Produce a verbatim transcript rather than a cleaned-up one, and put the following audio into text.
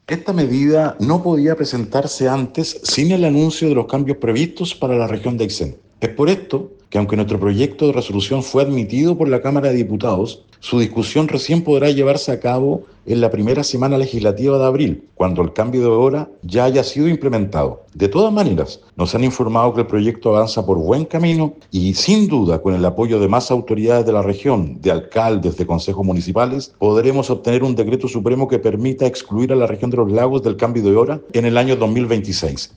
Esta medida no podía presentarse antes sin el anuncio de los cambios previstos para la región de Aysén. Es por esto que, aunque nuestro proyecto de resolución fue admitido por la Cámara de Diputados, su discusión recién podrá llevarse a cabo en la primera semana legislativa de abril, cuando el cambio de hora ya haya sido implementado. De todas maneras, nos han informado que el proyecto avanza por buen camino y, sin duda, con el apoyo de más autoridades de la región, de alcaldes, de consejos municipales, podremos obtener un decreto supremo que permita excluir a la región de los lagos del cambio de hora en el año dos mil veintiséis.